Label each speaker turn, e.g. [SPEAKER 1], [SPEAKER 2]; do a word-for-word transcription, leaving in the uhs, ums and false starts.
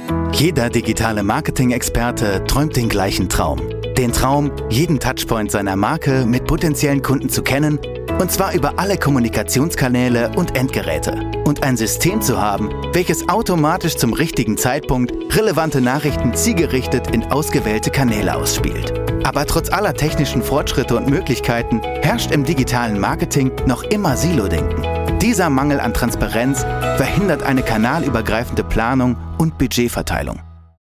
[SPEAKER 1] Jeder digitale Marketing-Experte träumt den gleichen Traum. Den Traum, jeden Touchpoint seiner Marke mit potenziellen Kunden zu kennen, und zwar über alle Kommunikationskanäle und Endgeräte. Und ein System zu haben, welches automatisch zum richtigen Zeitpunkt relevante Nachrichten zielgerichtet in ausgewählte Kanäle ausspielt. Aber trotz aller technischen Fortschritte und Möglichkeiten herrscht im digitalen Marketing noch immer Silo-Denken. Dieser Mangel an Transparenz verhindert eine kanalübergreifende Planung und Budgetverteilung.